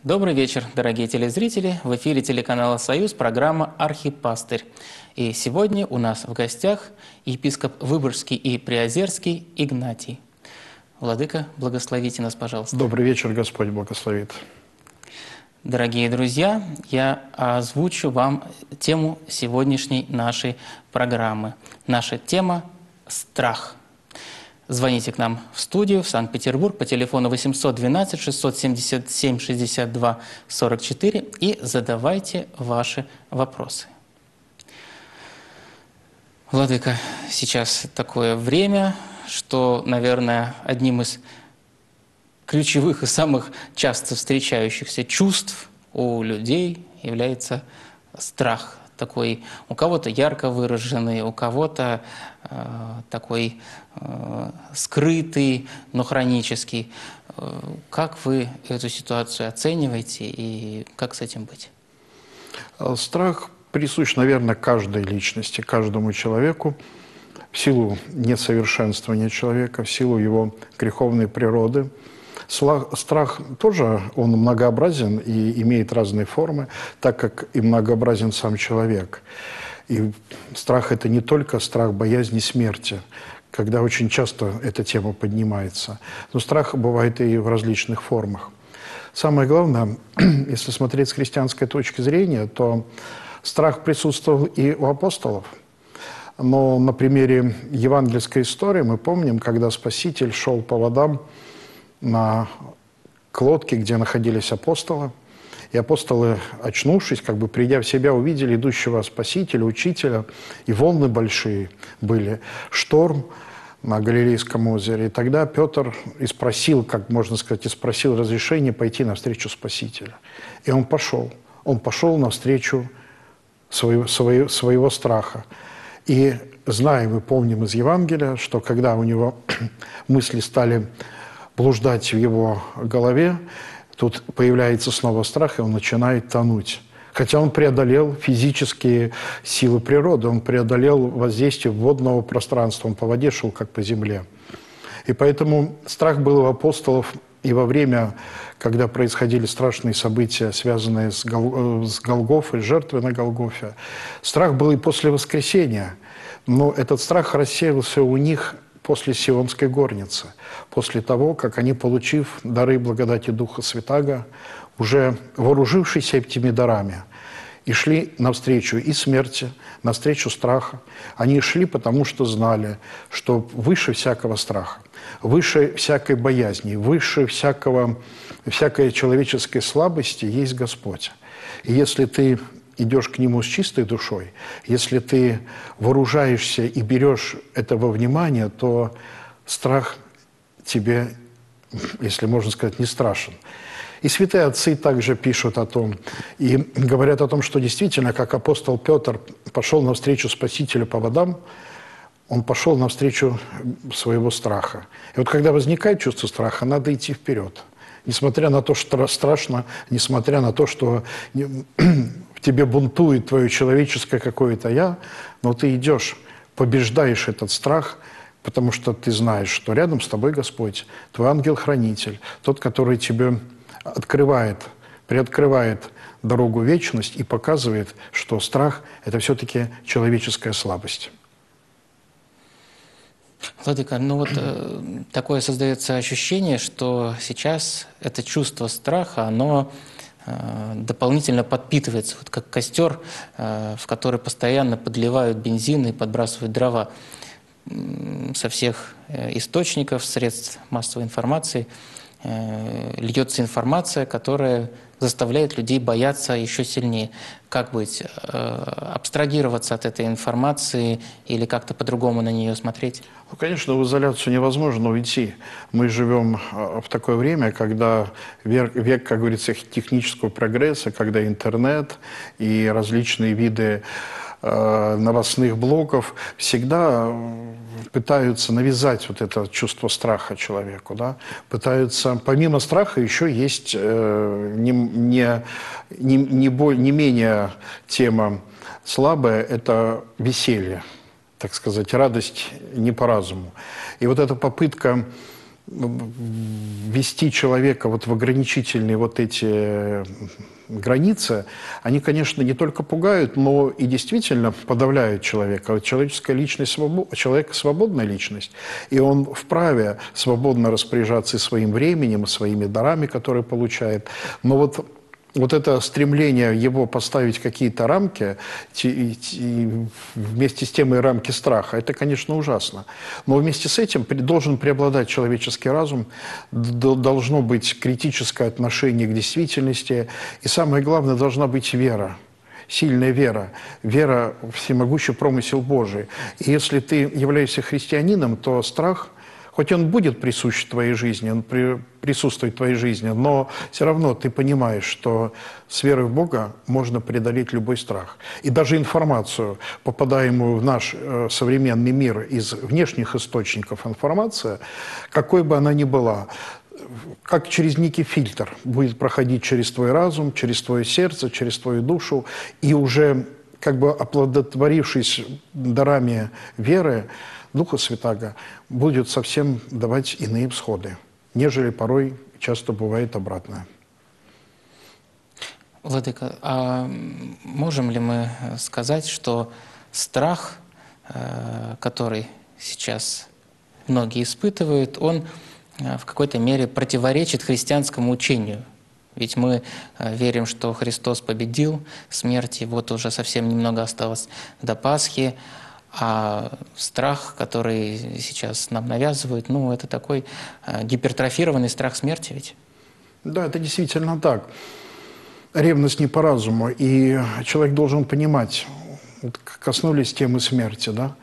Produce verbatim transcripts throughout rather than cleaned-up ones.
Добрый вечер, дорогие телезрители. В эфире телеканала «Союз» программа «Архипастырь». И сегодня у нас в гостях епископ Выборгский и Приозерский Игнатий. Владыка, благословите нас, пожалуйста. Добрый вечер, Господь благословит. Дорогие друзья, я озвучу вам тему сегодняшней нашей программы. Наша тема – страх. Звоните к нам в студию в Санкт-Петербург по телефону восемьсот двенадцать шестьсот семьдесят семь шестьдесят два сорок четыре и задавайте ваши вопросы. Владыка, сейчас такое время, что, наверное, одним из ключевых и самых часто встречающихся чувств у людей является страх. Такой у кого-то ярко выраженный, у кого-то э, такой э, скрытый, но хронический. Э, как вы эту ситуацию оцениваете и как с этим быть? Страх присущ, наверное, каждой личности, каждому человеку в силу несовершенствования человека, в силу его греховной природы. Страх тоже, он многообразен и имеет разные формы, так как и многообразен сам человек. И страх – это не только страх боязни смерти, когда очень часто эта тема поднимается, но страх бывает и в различных формах. Самое главное, если смотреть с христианской точки зрения, то страх присутствовал и у апостолов. Но на примере евангельской истории мы помним, когда Спаситель шел по водам на к лодке, где находились апостолы. И апостолы, очнувшись, как бы придя в себя, увидели идущего Спасителя, Учителя, и волны большие были, шторм на Галилейском озере. И тогда Петр и спросил, как можно сказать, и спросил разрешения пойти навстречу Спасителя. И он пошел. Он пошел навстречу своего, своего, своего страха. И знаем и помним из Евангелия, что когда у него мысли стали блуждать в его голове, тут появляется снова страх, и он начинает тонуть. Хотя он преодолел физические силы природы, он преодолел воздействие водного пространства, он по воде шел, как по земле. И поэтому страх был у апостолов и во время, когда происходили страшные события, связанные с, Гол... с Голгофой, жертвой на Голгофе. Страх был и после воскресения, но этот страх рассеялся у них после Сионской горницы, после того, как они, получив дары благодати Духа Святаго, уже вооружившись этими дарами, и шли навстречу и смерти, навстречу страха. Они шли, потому что знали, что выше всякого страха, выше всякой боязни, выше всякого, всякой человеческой слабости есть Господь. И если ты идешь к Нему с чистой душой, если ты вооружаешься и берешь этого внимания, то страх тебе, если можно сказать, не страшен. И святые отцы также пишут о том, и говорят о том, что действительно, как апостол Петр пошел навстречу Спасителю по водам, он пошел навстречу своего страха. И вот когда возникает чувство страха, надо идти вперед. Несмотря на то, что страшно, несмотря на то, что в тебе бунтует твое человеческое какое-то «я», но ты идешь, побеждаешь этот страх, потому что ты знаешь, что рядом с тобой Господь, твой ангел-хранитель, тот, который тебе открывает, приоткрывает дорогу в вечность и показывает, что страх – это все-таки человеческая слабость. Владыка, ну вот э, такое создается ощущение, что сейчас это чувство страха, оно э, дополнительно подпитывается, вот как костер, э, в который постоянно подливают бензин и подбрасывают дрова э, со всех э, источников, средств массовой информации. Э, льется информация, которая заставляет людей бояться еще сильнее. Как быть? Э, абстрагироваться от этой информации или как-то по-другому на нее смотреть? Ну, конечно, в изоляцию невозможно уйти. Мы живем в такое время, когда век, век, как говорится, технического прогресса, когда интернет и различные виды э, новостных блоков всегда пытаются навязать вот это чувство страха человеку. Да? Пытаются, помимо страха, еще есть э, не, не, не, не, боль, не менее тема слабая – это веселье. Так сказать, радость не по разуму. И вот эта попытка ввести человека вот в ограничительные вот эти границы, они, конечно, не только пугают, но и действительно подавляют человека. Человеческая личность, человек – свободная личность, и он вправе свободно распоряжаться своим временем, своими дарами, которые получает. Но вот Вот это стремление его поставить какие-то рамки, вместе с тем и рамки страха, это, конечно, ужасно. Но вместе с этим должен преобладать человеческий разум, должно быть критическое отношение к действительности, и самое главное, должна быть вера. Сильная вера, вера в всемогущий промысел Божий. И если ты являешься христианином, то страх, хоть он будет присущ твоей жизни, он при, присутствует в твоей жизни, но все равно ты понимаешь, что с верой в Бога можно преодолеть любой страх. И даже информацию, попадаемую в наш э, современный мир из внешних источников информации, какой бы она ни была, как через некий фильтр будет проходить через твой разум, через твое сердце, через твою душу, и уже как бы оплодотворившись дарами веры, Духа Святаго, будет совсем давать иные всходы, нежели порой часто бывает обратное. Владыка, а можем ли мы сказать, что страх, который сейчас многие испытывают, он в какой-то мере противоречит христианскому учению? Ведь мы верим, что Христос победил смерть, и вот уже совсем немного осталось до Пасхи. А страх, который сейчас нам навязывают, ну, это такой гипертрофированный страх смерти ведь? Да, это действительно так. Ревность не по разуму, и человек должен понимать, вот коснулись темы смерти, да?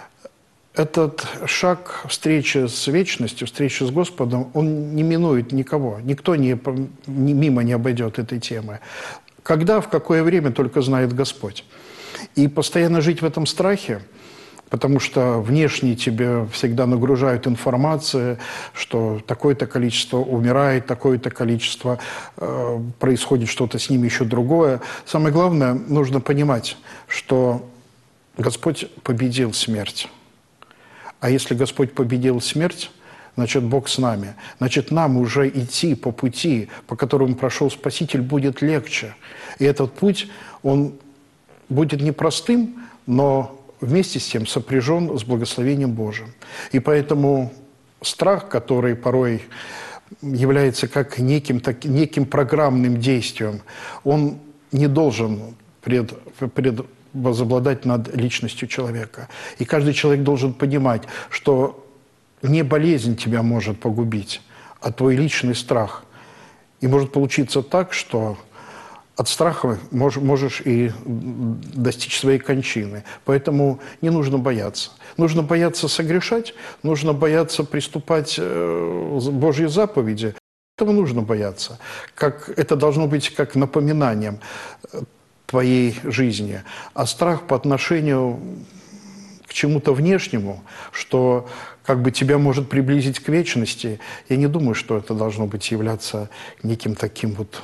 Этот шаг встречи с вечностью, встречи с Господом, он не минует никого, никто не, не, мимо не обойдет этой темы. Когда, в какое время, только знает Господь. И постоянно жить в этом страхе, потому что внешне тебе всегда нагружают информацией, что такое-то количество умирает, такое-то количество, э, происходит что-то с ними еще другое. Самое главное, нужно понимать, что Господь победил смерть. А если Господь победил смерть, значит, Бог с нами. Значит, нам уже идти по пути, по которому прошел Спаситель, будет легче. И этот путь, он будет непростым, но вместе с тем сопряжен с благословением Божиим. И поэтому страх, который порой является как неким, так, неким программным действием, он не должен пред, пред, возобладать над личностью человека. И каждый человек должен понимать, что не болезнь тебя может погубить, а твой личный страх. И может получиться так, что от страха можешь и достичь своей кончины. Поэтому не нужно бояться. Нужно бояться согрешать, нужно бояться приступать к Божьей заповеди. Этого нужно бояться. Как, это должно быть как напоминанием твоей жизни. А страх по отношению к чему-то внешнему, что как бы тебя может приблизить к вечности, я не думаю, что это должно быть являться неким таким вот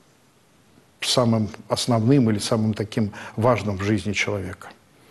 самым основным или самым таким важным в жизни человека.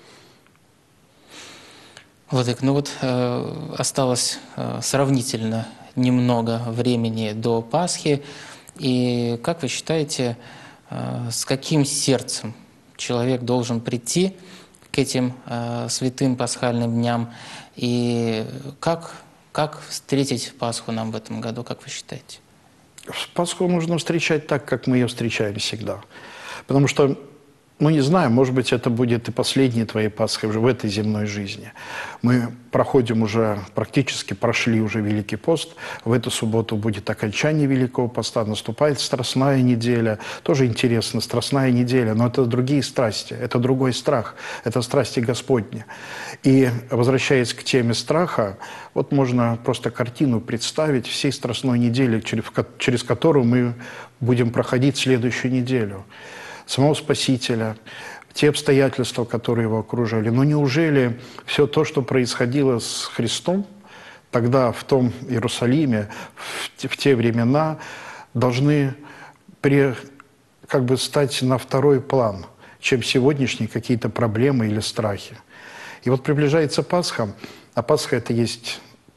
Владык, ну вот э, осталось э, сравнительно немного времени до Пасхи. И как вы считаете, э, с каким сердцем человек должен прийти к этим э, святым пасхальным дням? И как, как встретить Пасху нам в этом году, как вы считаете? Пасху нужно встречать так, как мы ее встречаем всегда. Потому что, ну не знаю, может быть, это будет и последняя твоя Пасха уже в этой земной жизни. Мы проходим уже, практически прошли уже Великий пост. В эту субботу будет окончание Великого поста, наступает Страстная неделя. Тоже интересно, Страстная неделя, но это другие страсти, это другой страх, это страсти Господни. И возвращаясь к теме страха, вот можно просто картину представить всей Страстной недели, через, через которую мы будем проходить следующую неделю. Самого Спасителя, те обстоятельства, которые его окружали. Но неужели все то, что происходило с Христом тогда в том Иерусалиме, в, в те времена, должны при, как бы стать на второй план, чем сегодняшние какие-то проблемы или страхи? И вот приближается Пасха, а Пасха – это есть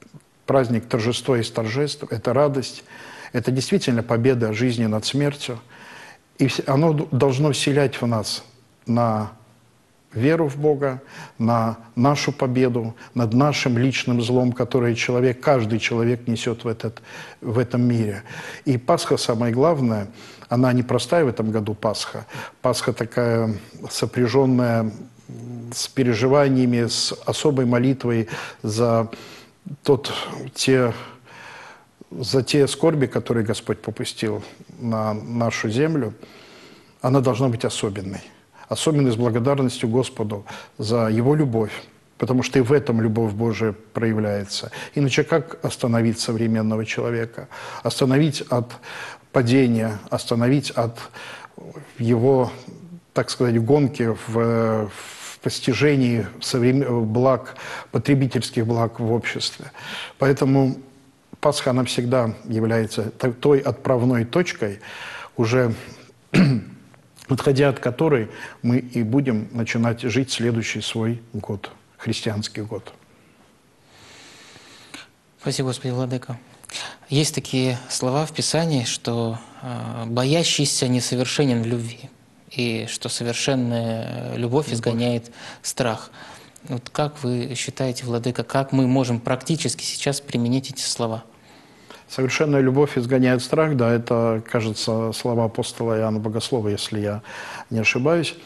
праздник торжества и торжеств, это радость, это действительно победа жизни над смертью. И оно должно вселять в нас на веру в Бога, на нашу победу над нашим личным злом, которое человек, каждый человек несет в, этот, в этом мире. И Пасха, самое главное, она не простая в этом году Пасха. Пасха такая сопряженная с переживаниями, с особой молитвой за, тот, те, за те скорби, которые Господь попустил на нашу землю. Она должна быть особенной. Особенно с благодарностью Господу за Его любовь, потому что и в этом любовь Божия проявляется. Иначе как остановить современного человека? Остановить от падения, остановить от его, так сказать, гонки в, в постижении современ... благ, потребительских благ в обществе. Поэтому Пасха, она всегда является той отправной точкой, уже отходя от которой мы и будем начинать жить следующий свой год, христианский год. Спасибо, Господи, Владыка. Есть такие слова в Писании, что э, боящийся несовершенен в любви, и что совершенная любовь изгоняет страх. Вот как вы считаете, Владыка, как мы можем практически сейчас применить эти слова? Совершенная любовь изгоняет страх, да, это, кажется, слова апостола Иоанна Богослова, если я не ошибаюсь.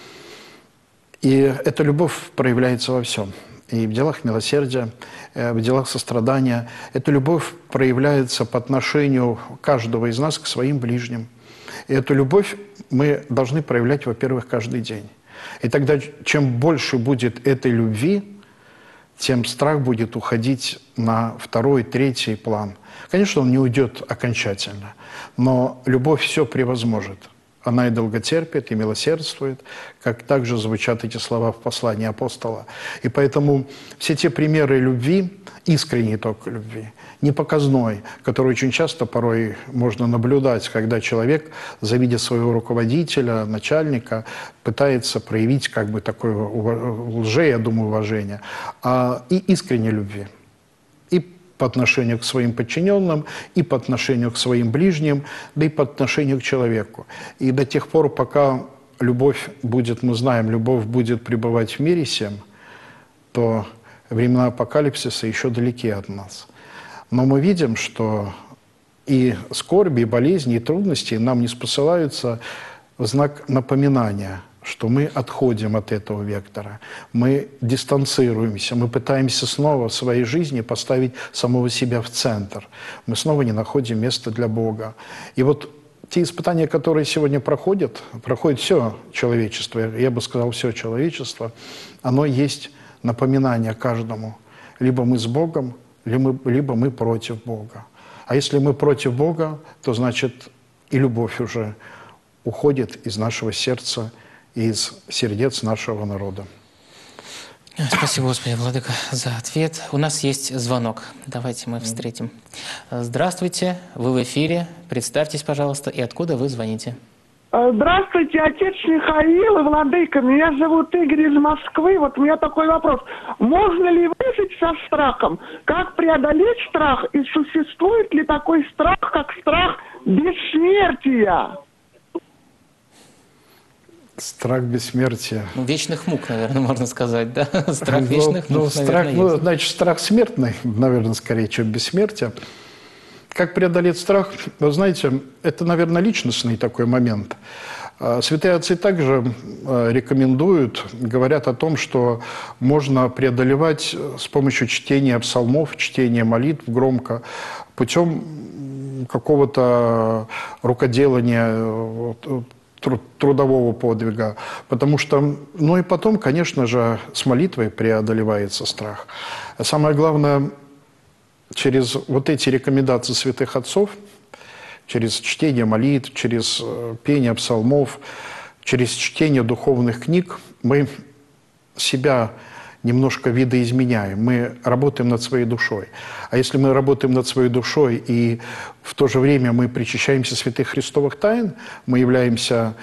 И эта любовь проявляется во всем. И в делах милосердия, в делах сострадания. Эта любовь проявляется по отношению каждого из нас к своим ближним. И эту любовь мы должны проявлять, во-первых, каждый день. И тогда, чем больше будет этой любви, тем страх будет уходить на второй, третий план. Конечно, он не уйдет окончательно, но любовь все превозможет. Она и долготерпит, и милосердствует, как также звучат эти слова в послании апостола. И поэтому все те примеры любви, искренней только любви, не показной, который очень часто порой можно наблюдать, когда человек, завидя своего руководителя, начальника, пытается проявить как бы такое лже, я думаю, уважение, а и искренней любви. И по отношению к своим подчиненным, и по отношению к своим ближним, да и по отношению к человеку. И до тех пор, пока любовь будет, мы знаем, любовь будет пребывать в мире сем, то времена апокалипсиса еще далеки от нас. Но мы видим, что и скорби, и болезни, и трудности нам не спосылаются в знак напоминания, что мы отходим от этого вектора, мы дистанцируемся, мы пытаемся снова в своей жизни поставить самого себя в центр. Мы снова не находим места для Бога. И вот те испытания, которые сегодня проходят, проходит все человечество, я бы сказал, все человечество, оно есть напоминание каждому. Либо мы с Богом, либо мы, либо мы против Бога. А если мы против Бога, то значит и любовь уже уходит из нашего сердца, из сердец нашего народа. Спасибо, Господи, Владыка, за ответ. У нас есть звонок. Давайте мы встретим. Здравствуйте, вы в эфире. Представьтесь, пожалуйста, и откуда вы звоните? Здравствуйте, отец Михаил и Владыка. Меня зовут Игорь из Москвы. Вот у меня такой вопрос. Можно ли выжить со страхом? Как преодолеть страх? И существует ли такой страх, как страх бессмертия? Страх бессмертия. Ну, вечных мук, наверное, можно сказать, да? Страх ну, вечных ну, мук, страх, наверное, ну, есть. значит, страх смертный, наверное, скорее, чем бессмертие. Как преодолеть страх? Вы знаете, это, наверное, личностный такой момент. Святые отцы также рекомендуют, говорят о том, что можно преодолевать с помощью чтения псалмов, чтения молитв громко, путем какого-то рукоделания, трудового подвига. Потому что, ну и потом, конечно же, с молитвой преодолевается страх. А самое главное, через вот эти рекомендации святых отцов, через чтение молитв, через пение псалмов, через чтение духовных книг, мы себя немножко видоизменяем, мы работаем над своей душой. А если мы работаем над своей душой и в то же время мы причащаемся святых христовых тайн, мы являемся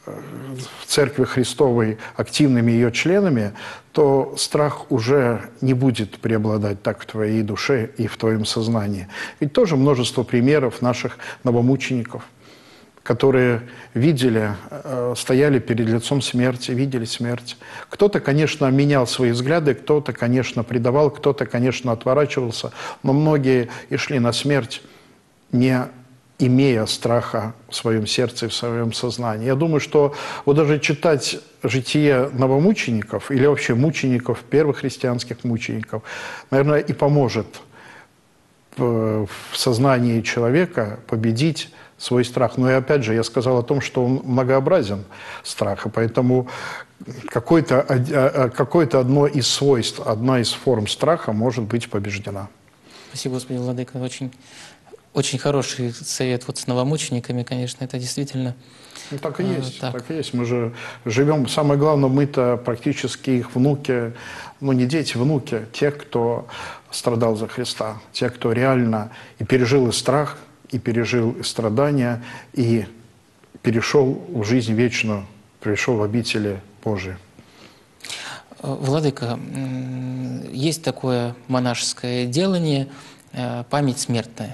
в Церкви Христовой активными ее членами, то страх уже не будет преобладать так в твоей душе и в твоем сознании. Ведь тоже множество примеров наших новомучеников, которые видели, стояли перед лицом смерти, видели смерть. Кто-то, конечно, менял свои взгляды, кто-то, конечно, предавал, кто-то, конечно, отворачивался, но многие и шли на смерть, не имея страха в своем сердце и в своем сознании. Я думаю, что вот даже читать житие новомучеников или вообще мучеников, первых христианских мучеников, наверное, и поможет в сознании человека победить свой страх. Но и опять же, я сказал о том, что он многообразен, страх, и поэтому какое-то, какое-то одно из свойств, одна из форм страха может быть побеждена. Спасибо, Господин Владыка. Очень, очень хороший совет вот с новомучениками, конечно, это действительно... Ну, так и есть, так. так и есть. Мы же живем, самое главное, мы-то практически их внуки, ну не дети, внуки, те, кто страдал за Христа, те, кто реально и пережил и страх, и пережил и страдания, и перешел в жизнь вечную, пришел в обители Божии. Владыка, есть такое монашеское делание «Память смертная».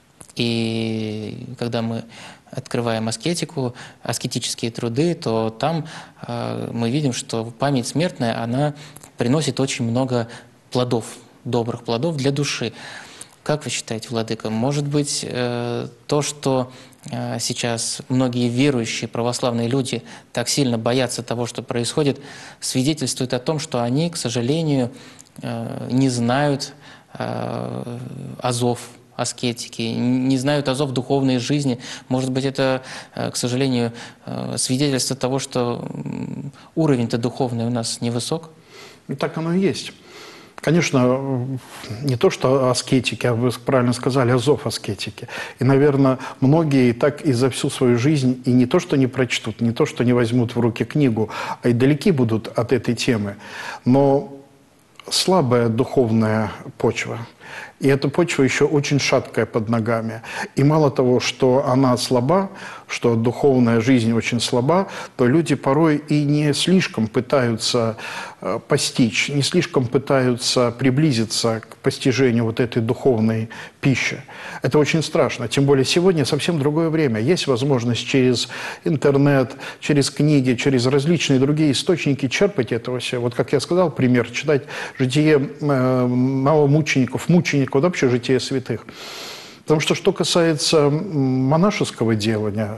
И когда мы открываем аскетику, аскетические труды, то там э, мы видим, что память смертная, она приносит очень много плодов, добрых плодов для души. Как вы считаете, Владыка, может быть, э, то, что э, сейчас многие верующие православные люди так сильно боятся того, что происходит, свидетельствует о том, что они, к сожалению, э, не знают э, азов аскетики, не знают азов духовной жизни. Может быть, это, к сожалению, свидетельство того, что уровень-то духовный у нас невысок? Ну, так оно и есть. Конечно, не то, что аскетики, а вы правильно сказали, азов аскетики. И, наверное, многие так и за всю свою жизнь и не то, что не прочтут, не то, что не возьмут в руки книгу, а и далеки будут от этой темы. Но слабая духовная почва. И эта почва еще очень шаткая под ногами. И мало того, что она слаба, что духовная жизнь очень слаба, то люди порой и не слишком пытаются э, постичь, не слишком пытаются приблизиться к постижению вот этой духовной пищи. Это очень страшно. Тем более сегодня совсем другое время. Есть возможность через интернет, через книги, через различные другие источники черпать этого всего. Вот как я сказал, пример, читать житие э, новомучеников, мучеников, вообще житие святых. Потому что, что касается монашеского делания,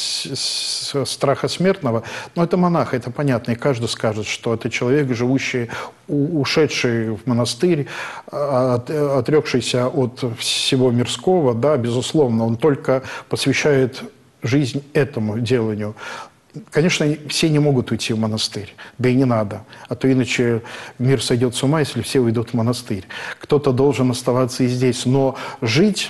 страха смертного, ну, это монах, это понятно, и каждый скажет, что это человек, живущий, ушедший в монастырь, отрекшийся от всего мирского, да, безусловно, он только посвящает жизнь этому деланию. Конечно, все не могут уйти в монастырь, да и не надо, а то иначе мир сойдет с ума, если все уйдут в монастырь. Кто-то должен оставаться и здесь, но жить,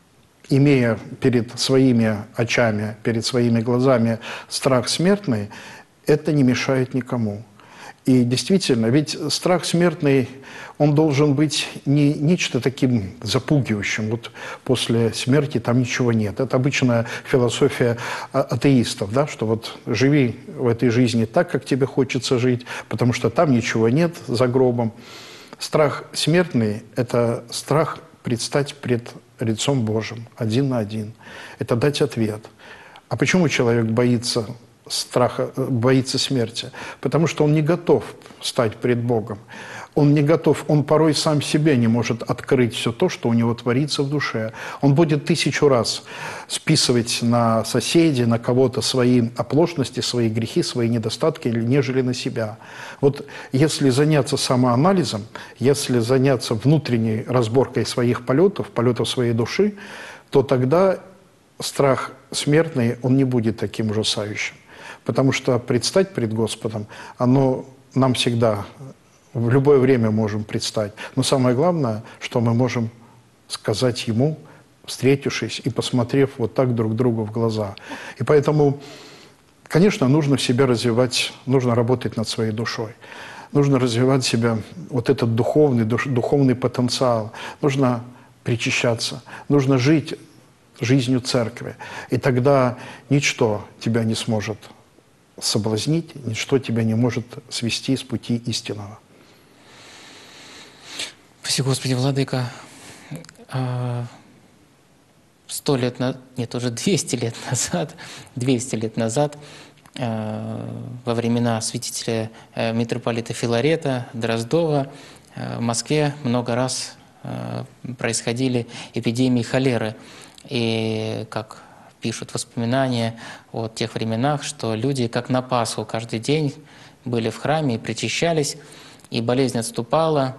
имея перед своими очами, перед своими глазами страх смертный, это не мешает никому. И действительно, ведь страх смертный, он должен быть не нечто таким запугивающим. Вот после смерти там ничего нет. Это обычная философия атеистов, да, что вот живи в этой жизни так, как тебе хочется жить, потому что там ничего нет за гробом. Страх смертный – это страх предстать пред лицом Божьим, один на один. Это дать ответ. А почему человек боится страха, боится смерти? Потому что он не готов стать пред Богом. Он не готов, он порой сам себе не может открыть все то, что у него творится в душе. Он будет тысячу раз списывать на соседей, на кого-то свои оплошности, свои грехи, свои недостатки, нежели на себя. Вот если заняться самоанализом, если заняться внутренней разборкой своих полетов, полетов своей души, то тогда страх смертный, он не будет таким ужасающим. Потому что предстать пред Господом, оно нам всегда, в любое время можем предстать. Но самое главное, что мы можем сказать Ему, встретившись и посмотрев вот так друг другу в глаза. И поэтому, конечно, нужно в себе развивать, нужно работать над своей душой. Нужно развивать в себя вот этот духовный, душ, духовный потенциал. Нужно причащаться, нужно жить жизнью церкви. И тогда ничто тебя не сможет соблазнить, ничто тебя не может свести с пути истинного. Спасибо, Господи, Владыка. Сто лет назад, нет, уже двести лет назад, двести лет назад, во времена святителя митрополита Филарета, Дроздова, в Москве много раз происходили эпидемии холеры. И, как пишут воспоминания о тех временах, что люди, как на Пасху, каждый день были в храме и причащались, и болезнь отступала.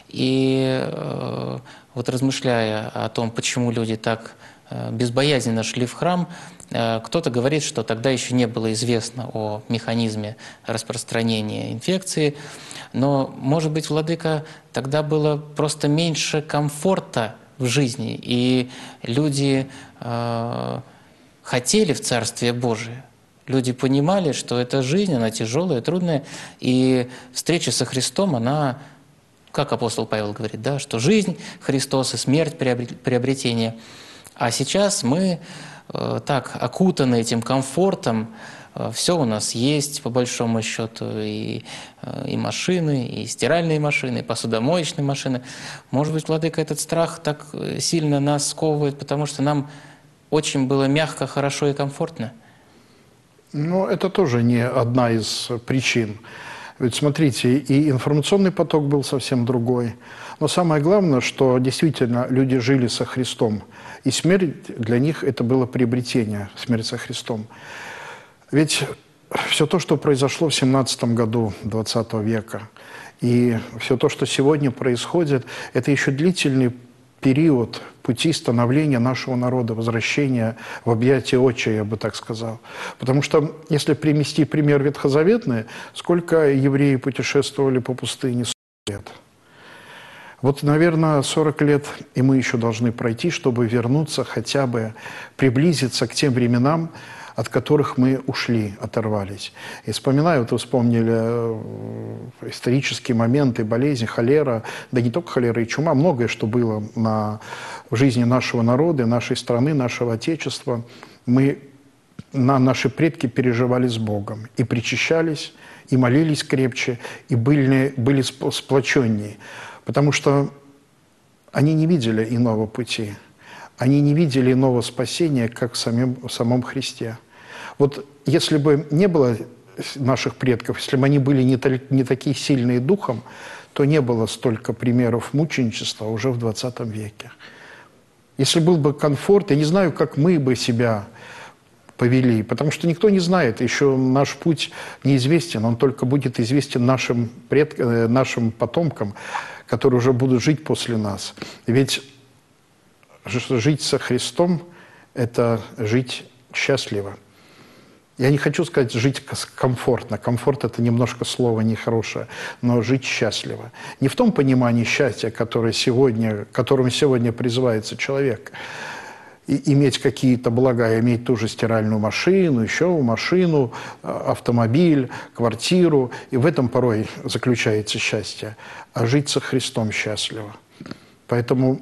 И э, вот размышляя о том, почему люди так э, безбоязненно шли в храм, э, кто-то говорит, что тогда еще не было известно о механизме распространения инфекции, но, может быть, Владыка, тогда было просто меньше комфорта в жизни, и люди э, хотели в Царствие Божие. Люди понимали, что эта жизнь, она тяжелая, трудная, и встреча со Христом, она, как апостол Павел говорит, да, что жизнь Христос и смерть приобретение. А сейчас мы э, так окутаны этим комфортом, э, все у нас есть, по большому счету, и, э, и машины, и стиральные машины, и посудомоечные машины. Может быть, Владыка, этот страх так сильно нас сковывает, потому что нам очень было мягко, хорошо и комфортно? Ну, это тоже не одна из причин. Ведь смотрите, и информационный поток был совсем другой. Но самое главное, что действительно люди жили со Христом. И смерть для них это было приобретение, смерть со Христом. Ведь все то, что произошло в семнадцатом году двадцатого века, и все то, что сегодня происходит, это еще длительный период пути становления нашего народа, возвращения в объятия Отча, я бы так сказал. Потому что, если привести пример ветхозаветный, сколько евреи путешествовали по пустыне? сорок лет. Вот, наверное, сорок лет и мы еще должны пройти, чтобы вернуться, хотя бы приблизиться к тем временам, от которых мы ушли, оторвались. И вспоминаю, вот вы вспомнили исторические моменты, болезни, холера, да не только холера и чума, многое, что было на, в жизни нашего народа, нашей страны, нашего Отечества. Мы, на, наши предки переживали с Богом, и причащались, и молились крепче, и были, были сплоченнее, потому что они не видели иного пути, они не видели иного спасения, как в, самим, в самом Христе. Вот если бы не было наших предков, если бы они были не, не такие сильные духом, то не было столько примеров мученичества уже в двадцатом веке. Если был бы комфорт, я не знаю, как мы бы себя повели, потому что никто не знает, еще наш путь неизвестен, он только будет известен нашим, пред, нашим потомкам, которые уже будут жить после нас. Ведь жить со Христом – это жить счастливо. Я не хочу сказать жить комфортно. Комфорт – это немножко слово нехорошее, но жить счастливо. Не в том понимании счастья, которое сегодня, к которому сегодня призывается человек. И иметь какие-то блага, иметь ту же стиральную машину, еще машину, автомобиль, квартиру. И в этом порой заключается счастье. А жить со Христом счастливо. Поэтому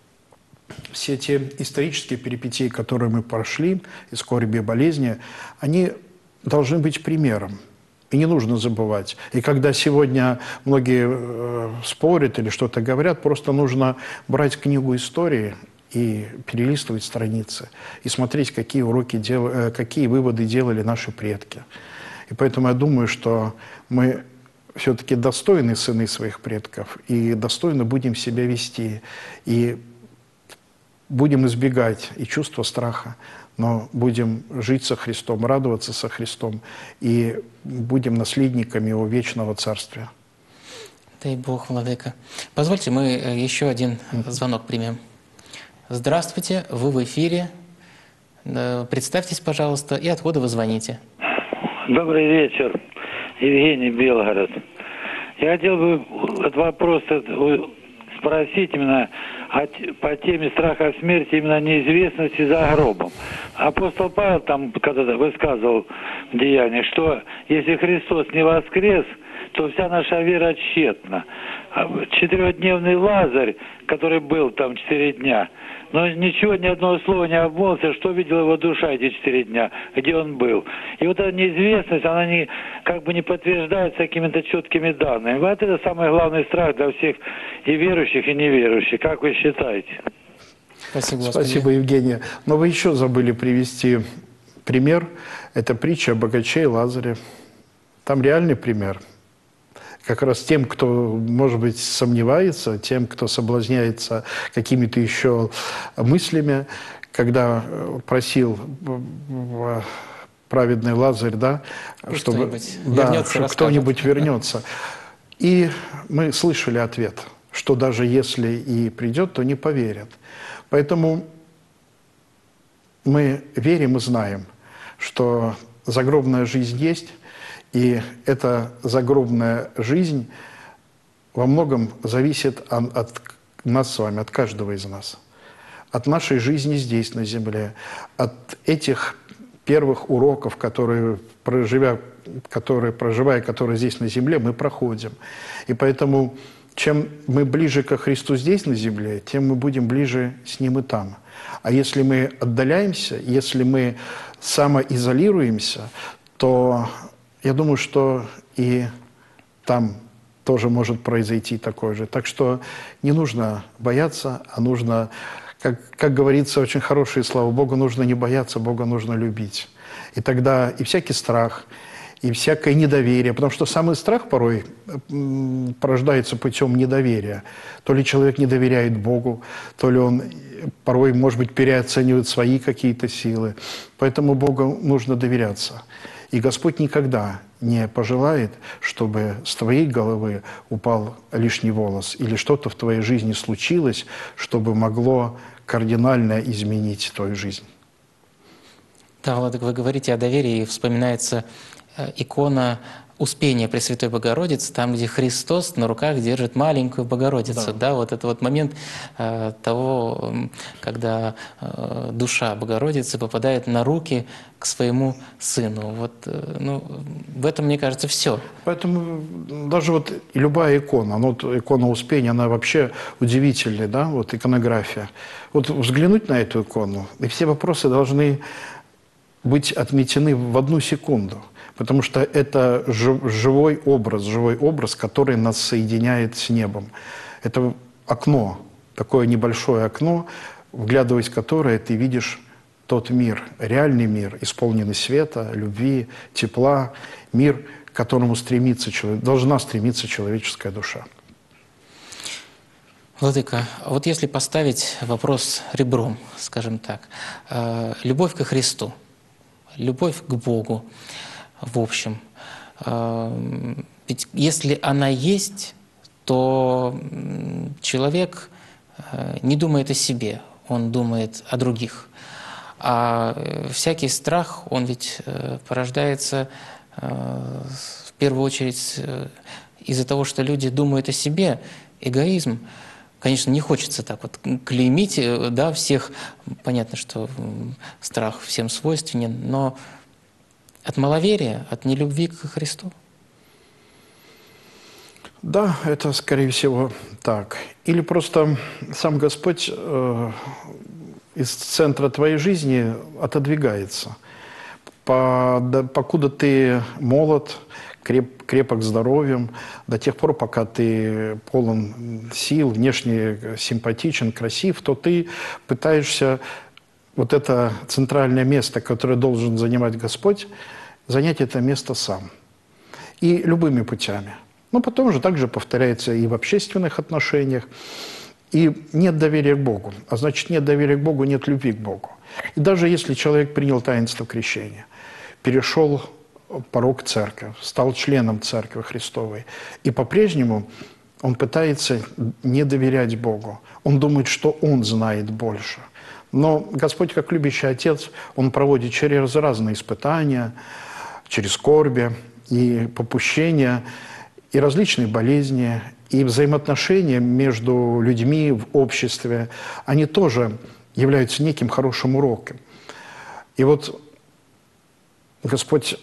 все те исторические перипетии, которые мы прошли, и скорби, и болезни, они должны быть примером. И не нужно забывать. И когда сегодня многие э, спорят или что-то говорят, просто нужно брать книгу истории и перелистывать страницы, и смотреть, какие уроки, дел... э, какие выводы делали наши предки. И поэтому я думаю, что мы все-таки достойны сыны своих предков, и достойно будем себя вести, и будем избегать и чувства страха, но будем жить со Христом, радоваться со Христом и будем наследниками Его вечного Царствия. Дай Бог, Владыка. Позвольте, мы еще один звонок примем. Здравствуйте, вы в эфире. Представьтесь, пожалуйста, и откуда вы звоните. Добрый вечер, Евгений, Белгород. Я хотел бы этот вопрос спросить именно по теме страха смерти, именно неизвестности за гробом. Апостол Павел там когда-то высказывал в Деяниях, что если Христос не воскрес, то вся наша вера тщетна. Четырехдневный Лазарь, который был там четыре дня, но ничего, ни одного слова не обмолвился, что видела его душа эти четыре дня, где он был. И вот эта неизвестность, она не, как бы не подтверждается какими-то четкими данными. Вот это самый главный страх для всех и верующих, и неверующих. Как вы считаете? Спасибо, Спасибо, Евгения. Но вы еще забыли привести пример. Это притча о богаче и Лазаре. Там реальный пример. Как раз тем, кто, может быть, сомневается, тем, кто соблазняется какими-то еще мыслями, когда просил праведный Лазарь, да, Пусть чтобы да, кто-нибудь вернется. И мы слышали ответ, что даже если и придет, то не поверят. Поэтому мы верим и знаем, что загробная жизнь есть, и эта загробная жизнь во многом зависит от, от нас с вами, от каждого из нас. От нашей жизни здесь, на земле, от этих первых уроков, которые, проживя, которые, проживая, которые здесь на земле, мы проходим. И поэтому, чем мы ближе ко Христу здесь, на земле, тем мы будем ближе с Ним и там. А если мы отдаляемся, если мы самоизолируемся, то я думаю, что и там тоже может произойти такое же. Так что не нужно бояться, а нужно, как, как говорится, очень хорошие слова, Богу нужно не бояться, Бога нужно любить. И тогда и всякий страх, и всякое недоверие, потому что самый страх порой порождается путем недоверия. То ли человек не доверяет Богу, то ли он порой, может быть, переоценивает свои какие-то силы. Поэтому Богу нужно доверяться. И Господь никогда не пожелает, чтобы с твоей головы упал лишний волос или что-то в твоей жизни случилось, чтобы могло кардинально изменить твою жизнь. Да, Владыка, вы говорите о доверии, и вспоминается икона Успения Пресвятой Богородицы, там, где Христос на руках держит маленькую Богородицу. Да. Да, вот это вот момент э, того, когда э, душа Богородицы попадает на руки к своему Сыну. Вот, э, ну, в этом, мне кажется, все. Поэтому даже вот любая икона, ну, вот икона Успения, она вообще удивительная, да, вот иконография. Вот взглянуть на эту икону, и все вопросы должны быть отметены в одну секунду. Потому что это живой образ, живой образ, который нас соединяет с небом. Это окно, такое небольшое окно, вглядываясь в которое ты видишь тот мир, реальный мир, исполненный света, любви, тепла, мир, к которому стремится, должна стремиться человеческая душа. Владыка, вот если поставить вопрос ребром, скажем так, любовь ко Христу, любовь к Богу, в общем, ведь если она есть, то человек не думает о себе, он думает о других. А всякий страх, он ведь порождается в первую очередь из-за того, что люди думают о себе, эгоизм. Конечно, не хочется так вот клеймить, да, всех. Понятно, что страх всем свойственен, но от маловерия, от нелюбви к Христу? Да, это, скорее всего, так. Или просто сам Господь э, из центра твоей жизни отодвигается. По, да, покуда ты молод, креп, крепок здоровьем, до тех пор, пока ты полон сил, внешне симпатичен, красив, то ты пытаешься вот это центральное место, которое должен занимать Господь, занять это место сам. И любыми путями. Но потом же также повторяется и в общественных отношениях. И нет доверия к Богу. А значит, нет доверия к Богу, нет любви к Богу. И даже если человек принял таинство крещения, перешел порог церкви, стал членом Церкви Христовой, и по-прежнему он пытается не доверять Богу. Он думает, что он знает больше. Но Господь, как любящий Отец, Он проводит через разные испытания, через скорби и попущения, и различные болезни, и взаимоотношения между людьми в обществе, они тоже являются неким хорошим уроком. И вот Господь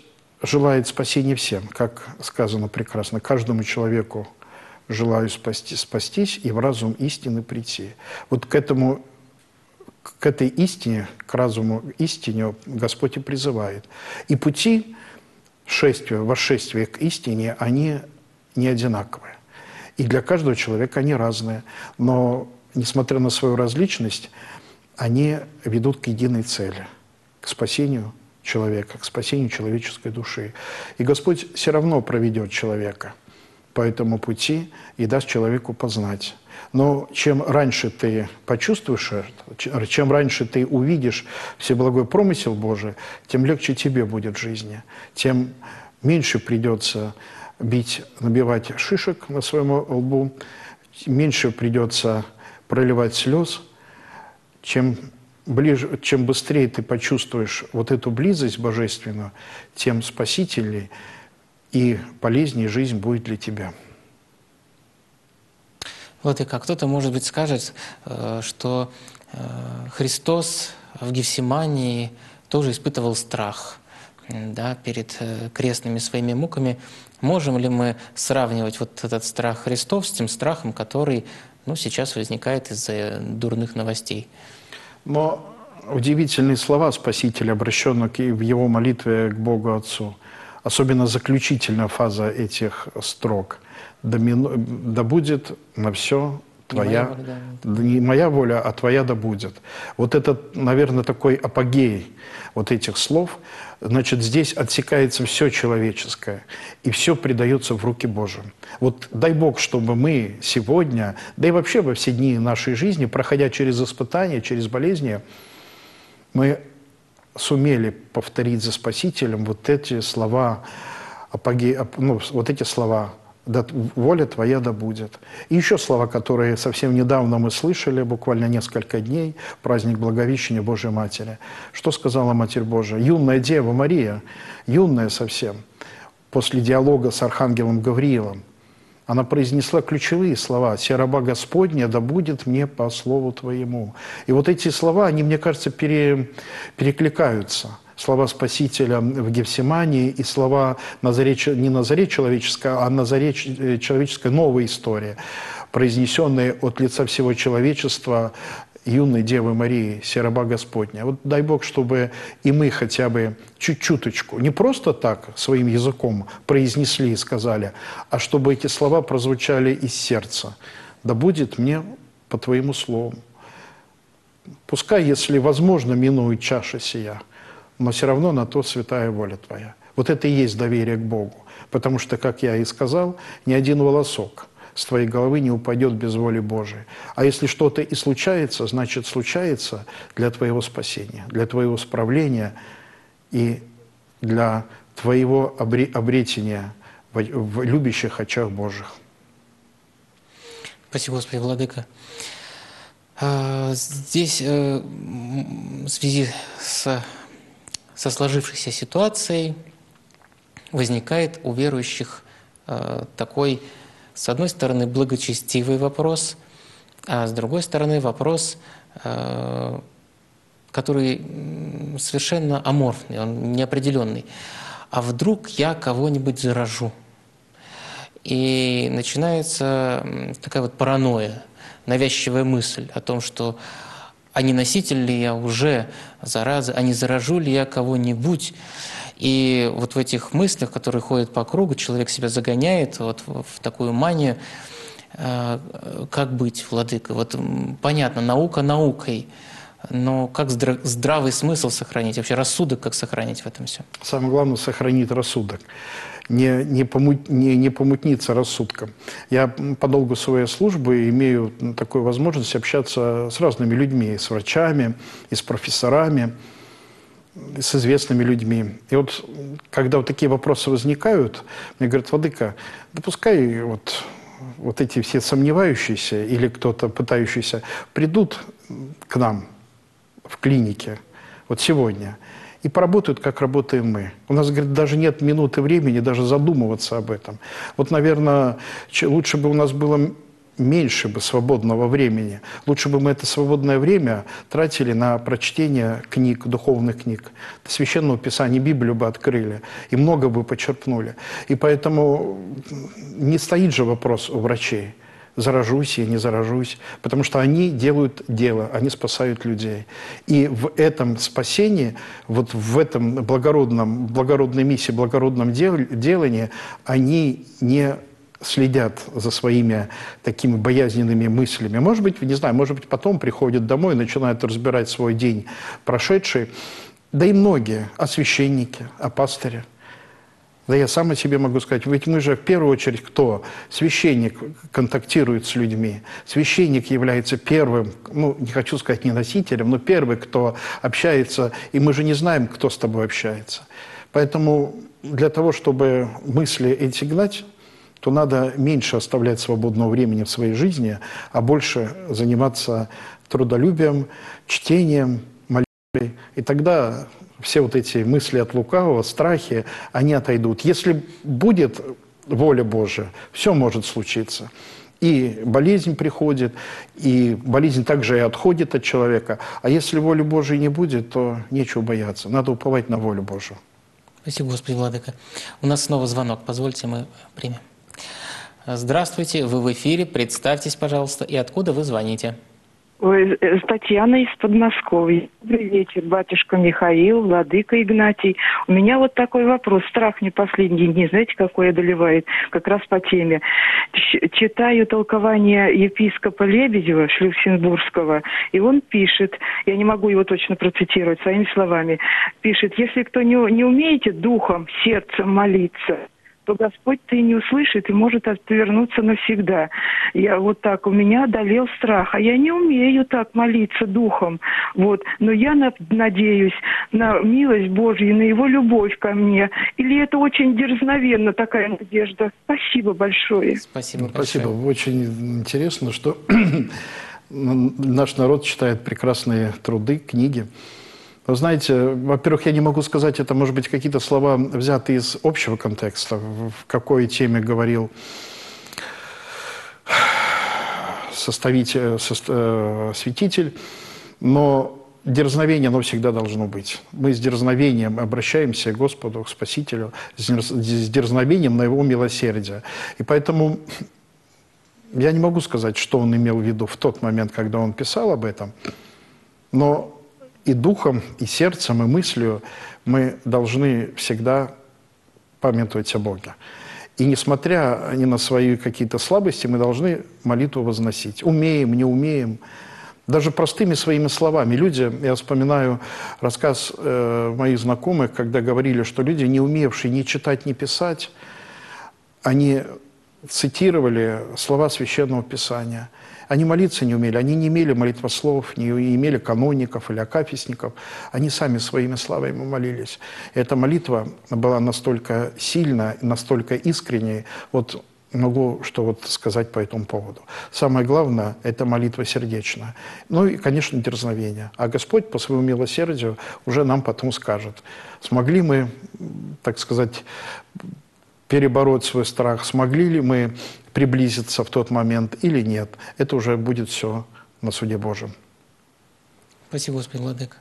желает спасения всем, как сказано прекрасно, каждому человеку желаю спасти, спастись и в разум истины прийти. Вот к этому, к этой истине, к разуму истине Господь и призывает. И пути шествия, восшествия к истине, они не одинаковые. И для каждого человека они разные. Но, несмотря на свою различность, они ведут к единой цели, к спасению человека, к спасению человеческой души. И Господь все равно проведет человека по этому пути и даст человеку познать. Но чем раньше ты почувствуешь это, чем раньше ты увидишь всеблагой промысел Божий, тем легче тебе будет в жизни, тем меньше придется бить, набивать шишек на своем лбу, меньше придется проливать слез, чем ближе, чем быстрее ты почувствуешь вот эту близость божественную, тем спасительней и полезнее жизнь будет для тебя. Вот и как кто-то, может быть, скажет, что Христос в Гефсимании тоже испытывал страх, да, перед крестными своими муками. Можем ли мы сравнивать вот этот страх Христов с тем страхом, который, ну, сейчас возникает из-за дурных новостей? Но удивительные слова Спасителя, обращенные в его молитве к Богу Отцу, особенно заключительная фаза этих строк: «Да, мину... да будет на все твоя, не моя, воля, да. не моя воля, а твоя да будет». Вот этот, наверное, такой апогей вот этих слов. Значит, здесь отсекается все человеческое, и все предается в руки Божьи. Вот дай Бог, чтобы мы сегодня, да и вообще во все дни нашей жизни, проходя через испытания, через болезни, мы сумели повторить за Спасителем вот эти слова, апогей, ну, вот эти слова: «Да, воля твоя да будет». И еще слова, которые совсем недавно мы слышали, буквально несколько дней, праздник Благовещения Божией Матери. Что сказала Матерь Божия? Юная Дева Мария, юная совсем, после диалога с Архангелом Гавриилом, она произнесла ключевые слова: «Се раба Господня, да будет мне по слову Твоему». И вот эти слова, они, мне кажется, пере, перекликаются. Слова Спасителя в Гефсимании и слова на заре, не на заре человеческой, а на заре человеческой новой истории, произнесенные от лица всего человечества юной Девы Марии, «Се раба Господня». Вот дай Бог, чтобы и мы хотя бы чуть-чуточку, не просто так своим языком произнесли и сказали, а чтобы эти слова прозвучали из сердца. «Да будет мне по Твоему слову». Пускай, если возможно, минует чаша сия, но все равно на то святая воля Твоя. Вот это и есть доверие к Богу. Потому что, как я и сказал, ни один волосок с твоей головы не упадет без воли Божией. А если что-то и случается, значит, случается для твоего спасения, для твоего справления и для твоего обретения в, в любящих очах Божьих. Спасибо, Господи, Владыка. Здесь в связи с со сложившейся ситуацией возникает у верующих э, такой, с одной стороны, благочестивый вопрос, а с другой стороны, вопрос, э, который совершенно аморфный, он неопределенный. А вдруг я кого-нибудь заражу? И начинается такая вот паранойя, навязчивая мысль о том, что а не носитель ли я уже заразы, а не заражу ли я кого-нибудь? И вот в этих мыслях, которые ходят по кругу, человек себя загоняет вот в такую манию. Как быть, Владыка? Вот понятно, наука наукой, но как здравый смысл сохранить? Вообще рассудок как сохранить в этом всем? Самое главное — сохранить рассудок. Не, не, помут, не, не помутниться рассудком. Я по долгу своей службы имею такую возможность общаться с разными людьми, с врачами, и с профессорами, и с известными людьми. И вот когда вот такие вопросы возникают, мне говорят: Владыка, да пускай вот, вот эти все сомневающиеся или кто-то пытающийся придут к нам в клинике вот сегодня и поработают, как работаем мы. У нас, говорит, даже нет минуты времени даже задумываться об этом. Вот, наверное, лучше бы у нас было меньше бы свободного времени. Лучше бы мы это свободное время тратили на прочтение книг, духовных книг. Священного Писания, Библию бы открыли и много бы почерпнули. И поэтому не стоит же вопрос у врачей, заражусь я, не заражусь, потому что они делают дело, они спасают людей. И в этом спасении, вот в этом благородном, благородной миссии, благородном дел, делании, они не следят за своими такими боязненными мыслями. Может быть, не знаю, может быть, потом приходят домой и начинают разбирать свой день прошедший. Да и многие, а священники, а пастыри. Да я сам о себе могу сказать, ведь мы же в первую очередь кто? Священник контактирует с людьми. Священник является первым, ну, не хочу сказать не носителем, но первый, кто общается, и мы же не знаем, кто с тобой общается. Поэтому для того, чтобы мысли эти гнать, то надо меньше оставлять свободного времени в своей жизни, а больше заниматься трудолюбием, чтением, молитвой. И тогда все вот эти мысли от лукавого, страхи, они отойдут. Если будет воля Божия, все может случиться. И болезнь приходит, и болезнь также и отходит от человека. А если воли Божией не будет, то нечего бояться. Надо уповать на волю Божию. Спасибо, Господи, Владыка. У нас снова звонок. Позвольте, мы примем. Здравствуйте, вы в эфире. Представьтесь, пожалуйста, и откуда вы звоните? Ой, Татьяна из Подмосковья. Добрый вечер, батюшка Михаил, владыка Игнатий. У меня вот такой вопрос. Страх не последние дни, знаете, какой одолевает? Как раз по теме. Читаю толкование епископа Лебедева, Шлиссенбургского, и он пишет, я не могу его точно процитировать своими словами, пишет, если кто не, не умеете духом, сердцем молиться, то Господь-то и не услышит, и может отвернуться навсегда. Я вот так, у меня одолел страх, а я не умею так молиться духом. Вот. Но я на, надеюсь на милость Божью, на Его любовь ко мне. Или это очень дерзновенно, такая надежда? Спасибо большое. Спасибо большое. Спасибо. Очень интересно, что наш народ читает прекрасные труды, книги. Вы знаете, во-первых, я не могу сказать, это, может быть, какие-то слова взяты из общего контекста, в какой теме говорил составитель, со, святитель, но дерзновение, оно всегда должно быть. Мы с дерзновением обращаемся к Господу, к Спасителю, с дерзновением на Его милосердие. И поэтому я не могу сказать, что он имел в виду в тот момент, когда он писал об этом, но и духом, и сердцем, и мыслью мы должны всегда памятовать о Боге. И несмотря ни на свои какие-то слабости, мы должны молитву возносить. Умеем, не умеем. Даже простыми своими словами. Люди, я вспоминаю рассказ э, моих знакомых, когда говорили, что люди, не умевшие ни читать, ни писать, они цитировали слова Священного Писания. Они молиться не умели, они не имели молитвослов, не имели каноников или акафистников. Они сами своими словами молились. И эта молитва была настолько сильная, настолько искренней. Вот могу что вот сказать по этому поводу. Самое главное – это молитва сердечная. Ну и, конечно, дерзновение. А Господь по своему милосердию уже нам потом скажет, смогли мы, так сказать, перебороть свой страх, смогли ли мы приблизиться в тот момент или нет. Это уже будет все на суде Божьем. Спасибо, Господи, Владыка.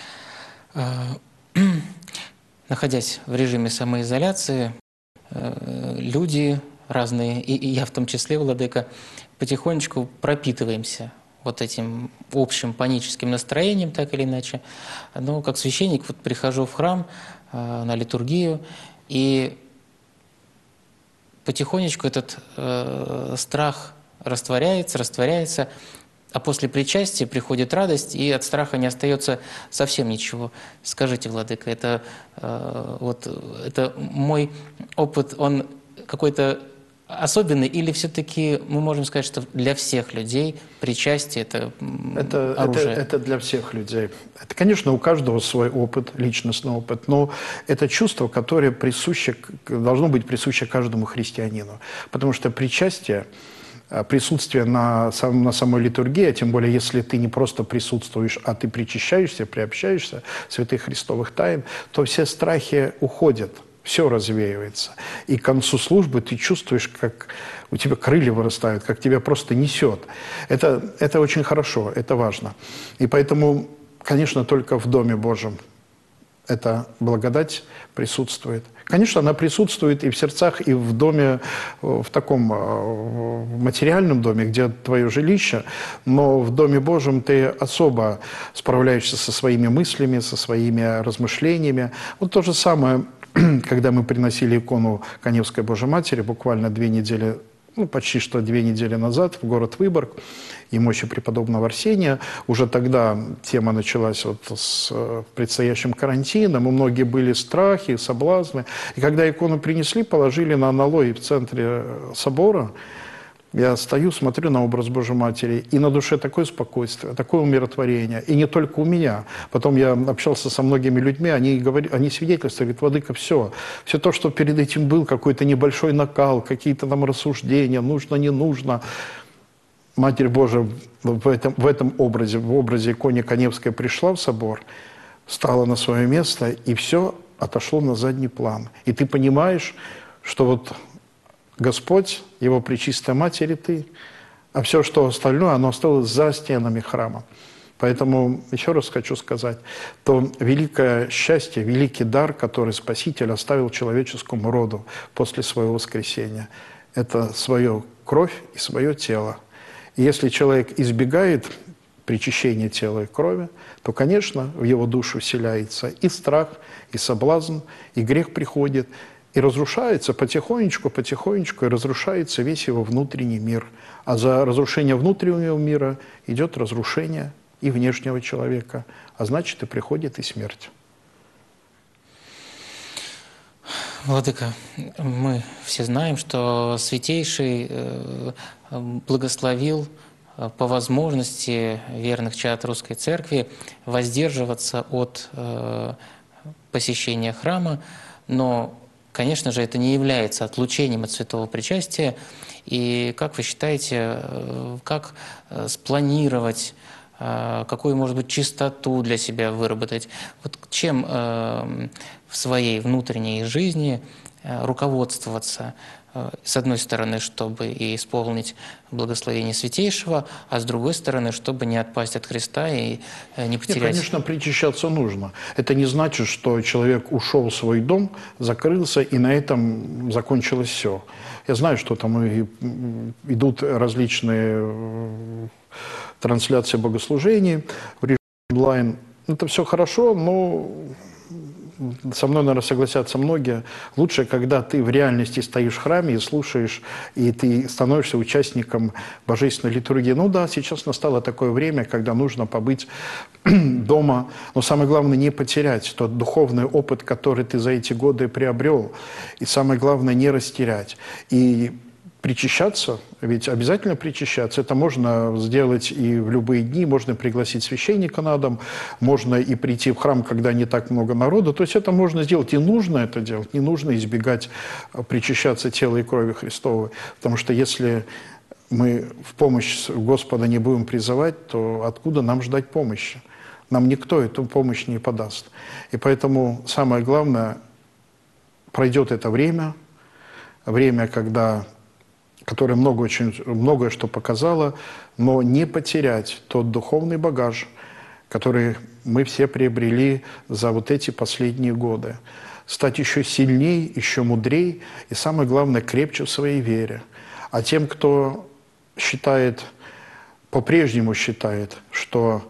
Находясь в режиме самоизоляции, люди разные, и я в том числе, Владыка, потихонечку пропитываемся вот этим общим паническим настроением, так или иначе. Но как священник вот прихожу в храм на литургию, и потихонечку этот э, страх растворяется, растворяется, а после причастия приходит радость, и от страха не остается совсем ничего. Скажите, Владыка, это, э, вот, это мой опыт, он какой-то особенный, или все-таки мы можем сказать, что для всех людей причастие – это, это оружие? Это, это для всех людей. Это, конечно, у каждого свой опыт, личностный опыт, но это чувство, которое присуще, должно быть присуще каждому христианину. Потому что причастие, присутствие на, сам, на самой литургии, а тем более, если ты не просто присутствуешь, а ты причащаешься, приобщаешься святых христовых тайн, то все страхи уходят. все развеивается. И к концу службы ты чувствуешь, как у тебя крылья вырастают, как тебя просто несет. Это, это очень хорошо, это важно. И поэтому, конечно, только в Доме Божьем эта благодать присутствует. Конечно, она присутствует и в сердцах, и в доме, в таком в материальном доме, где твое жилище, но в Доме Божьем ты особо справляешься со своими мыслями, со своими размышлениями. Вот то же самое, когда мы приносили икону Каневской Божьей Матери буквально две недели, ну, почти что две недели назад в город Выборг и мощи преподобного Арсения. Уже тогда тема началась вот с предстоящим карантином, и многие были страхи, соблазны. И когда икону принесли, положили на аналой в центре собора, я стою, смотрю на образ Божьей Матери, и на душе такое спокойствие, такое умиротворение. И не только у меня. Потом я общался со многими людьми, они, говорили, они свидетельствовали, говорят, владыка, все. Все то, что перед этим был, какой-то небольшой накал, какие-то там рассуждения, нужно, не нужно. Матерь Божия в этом, в этом образе, в образе иконы Каневской пришла в собор, встала на свое место, и все отошло на задний план. И ты понимаешь, что вот Господь, Его Пречистая Матерь и ты, а все, что остальное, оно осталось за стенами храма. Поэтому, еще раз хочу сказать, то великое счастье, великий дар, который Спаситель оставил человеческому роду после своего воскресения, это свою кровь и свое тело. И если человек избегает причащения тела и крови, то, конечно, в его душу вселяется и страх, и соблазн, и грех приходит, и разрушается потихонечку, потихонечку, и разрушается весь его внутренний мир. А за разрушение внутреннего мира идет разрушение и внешнего человека, а значит, и приходит и смерть. Владыка, мы все знаем, что Святейший благословил по возможности верных чад Русской Церкви воздерживаться от посещения храма, но, конечно же, это не является отлучением от святого причастия. И как вы считаете, как спланировать, какую, может быть, чистоту для себя выработать? Вот чем в своей внутренней жизни руководствоваться, с одной стороны, чтобы и исполнить благословение Святейшего, а с другой стороны, чтобы не отпасть от Христа и не потерять... Нет, конечно, причащаться нужно. Это не значит, что человек ушел в свой дом, закрылся, и на этом закончилось все. Я знаю, что там и идут различные трансляции богослужений в режиме онлайн. Это все хорошо, но... Со мной, наверное, согласятся многие. Лучше, когда ты в реальности стоишь в храме и слушаешь, и ты становишься участником божественной литургии. Ну да, сейчас настало такое время, когда нужно побыть дома, но самое главное не потерять тот духовный опыт, который ты за эти годы приобрел. И самое главное не растерять. И причащаться, ведь обязательно причащаться, это можно сделать и в любые дни, можно пригласить священника на дом, можно и прийти в храм, когда не так много народу, то есть это можно сделать, и нужно это делать, не нужно избегать причащаться тела и крови Христовой, потому что если мы в помощь Господа не будем призывать, то откуда нам ждать помощи? Нам никто эту помощь не подаст. И поэтому самое главное, пройдет это время, время, когда... которое много, очень, многое что показало, но не потерять тот духовный багаж, который мы все приобрели за вот эти последние годы. Стать еще сильнее, еще мудрее и, самое главное, крепче в своей вере. А тем, кто считает, по-прежнему считает, что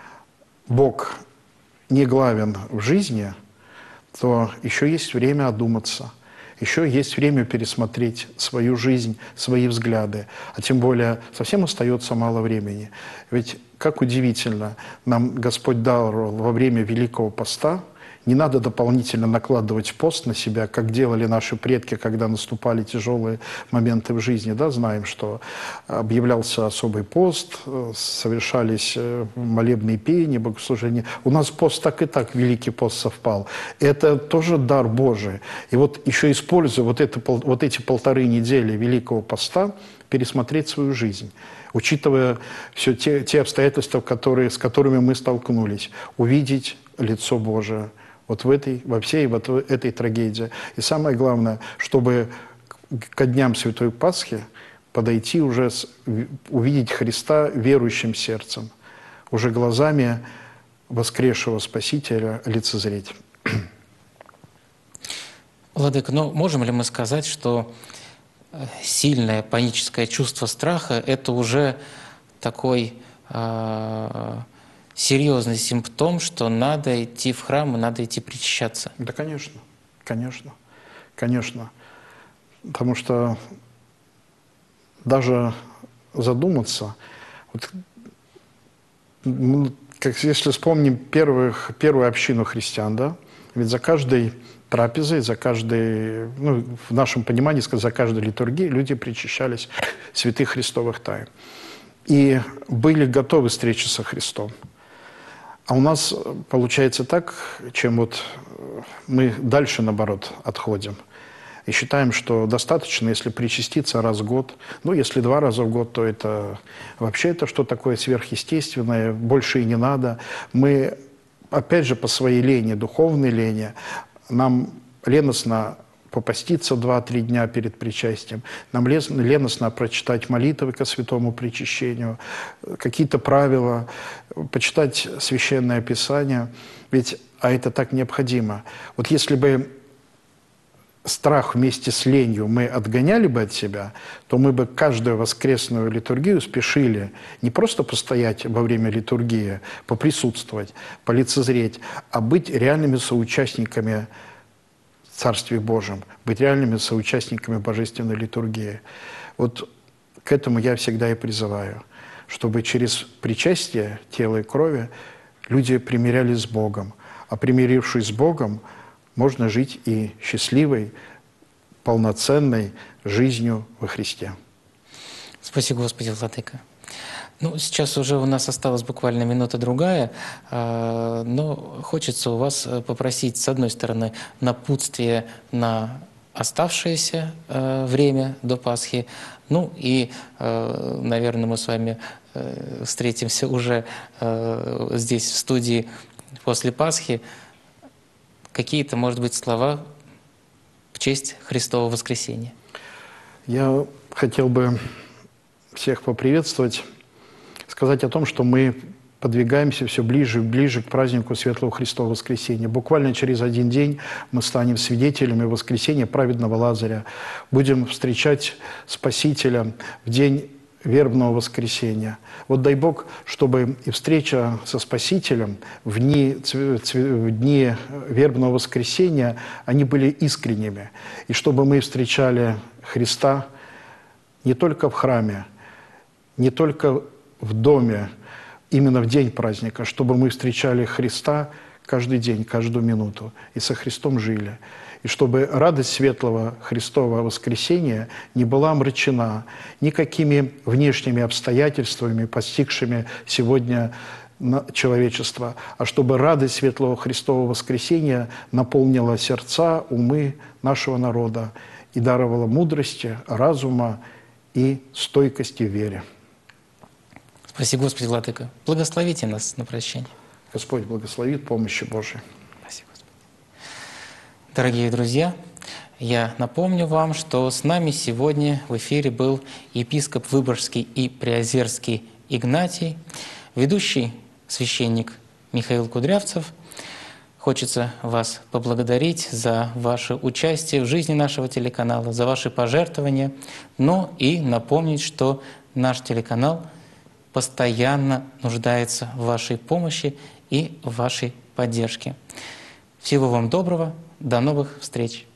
Бог не главен в жизни, то еще есть время одуматься. Еще есть время пересмотреть свою жизнь, свои взгляды. А тем более совсем остается мало времени. Ведь как удивительно, нам Господь дал во время Великого Поста. Не надо дополнительно накладывать пост на себя, как делали наши предки, когда наступали тяжелые моменты в жизни. Да, знаем, что объявлялся особый пост, совершались молебные пения, богослужения. У нас пост так и так, Великий пост совпал. Это тоже дар Божий. И вот еще используя вот, это, вот эти полторы недели Великого Поста, пересмотреть свою жизнь, учитывая все те, те обстоятельства, которые, с которыми мы столкнулись, увидеть лицо Божие, вот в этой, во всей вот этой трагедии. И самое главное, чтобы ко дням Святой Пасхи подойти уже, с, увидеть Христа верующим сердцем, уже глазами воскресшего Спасителя лицезреть. Владыка, ну можем ли мы сказать, что сильное паническое чувство страха – это уже такой э, серьезный симптом, что надо идти в храм и надо идти причащаться? Да, конечно, конечно, конечно. Потому что даже задуматься, вот, как если вспомним первых, первую общину христиан, да, ведь за каждой трапезой, за каждой, ну, в нашем понимании, за каждой литургией люди причащались святых христовых тайн. И были готовы встречи со Христом. А у нас получается так, чем вот мы дальше, наоборот, отходим. И считаем, что достаточно, если причаститься раз в год. Ну, если два раза в год, то это вообще это что такое сверхъестественное, больше и не надо. Мы, опять же, по своей лени, духовной лени, нам леностно попаститься два-три дня перед причастием, нам леностно прочитать молитвы ко святому причащению, какие-то правила, почитать Священное Писание. Ведь, а это так необходимо. Вот если бы страх вместе с ленью мы отгоняли бы от себя, то мы бы каждую воскресную литургию спешили не просто постоять во время литургии, поприсутствовать, полицезреть, а быть реальными соучастниками в Царстве Божьем, быть реальными соучастниками божественной литургии. Вот к этому я всегда и призываю, чтобы через причастие тела и крови люди примирялись с Богом, а примирившись с Богом, можно жить и счастливой, полноценной жизнью во Христе. Спасибо, Господи, Владыка. Ну, сейчас уже у нас осталась буквально минута-другая, но хочется у вас попросить, с одной стороны, напутствие на оставшееся время до Пасхи, ну и, наверное, мы с вами встретимся уже здесь, в студии, после Пасхи. Какие-то, может быть, слова в честь Христового воскресения? Я хотел бы всех поприветствовать, сказать о том, что мы подвигаемся все ближе и ближе к празднику Светлого Христового воскресения. Буквально через один день мы станем свидетелями воскресения праведного Лазаря. Будем встречать Спасителя в день вербного воскресения. Вот дай Бог, чтобы и встреча со Спасителем в дни, в дни вербного воскресения, они были искренними. И чтобы мы встречали Христа не только в храме, не только в доме, именно в день праздника, чтобы мы встречали Христа каждый день, каждую минуту, и со Христом жили. И чтобы радость светлого Христового воскресения не была омрачена никакими внешними обстоятельствами, постигшими сегодня человечество, а чтобы радость светлого Христового воскресения наполнила сердца, умы нашего народа и даровала мудрости, разума и стойкости в вере. Спасибо, Господи, Владыка. Благословите нас на прощание. Господь благословит помощи Божией. Спасибо, Господи. Дорогие друзья, я напомню вам, что с нами сегодня в эфире был епископ Выборгский и Приозерский Игнатий, ведущий священник Михаил Кудрявцев. Хочется вас поблагодарить за ваше участие в жизни нашего телеканала, за ваши пожертвования, но и напомнить, что наш телеканал постоянно нуждается в вашей помощи и в вашей поддержке. Всего вам доброго, до новых встреч!